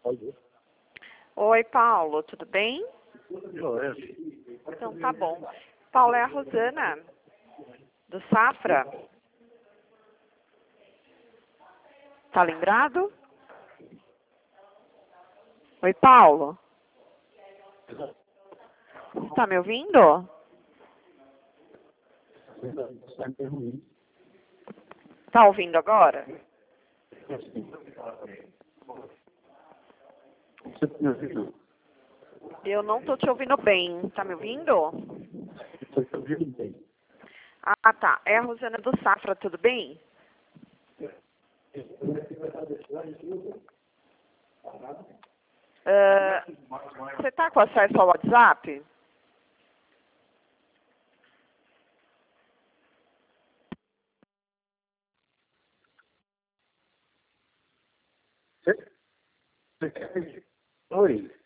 Oi. Oi, Paulo, tudo bem? Oi. Então tá bom. Paulo, é a Rosana, do Safra. Tá lembrado? Oi, Paulo. Você tá me ouvindo? Tá ouvindo agora? Você tá me ouvindo? Eu não tô te ouvindo bem. Tá me ouvindo? Estou te ouvindo bem. Ah, tá. É a Rosana do Safra, tudo bem? Você tá com acesso ao WhatsApp? Você quer... Oi.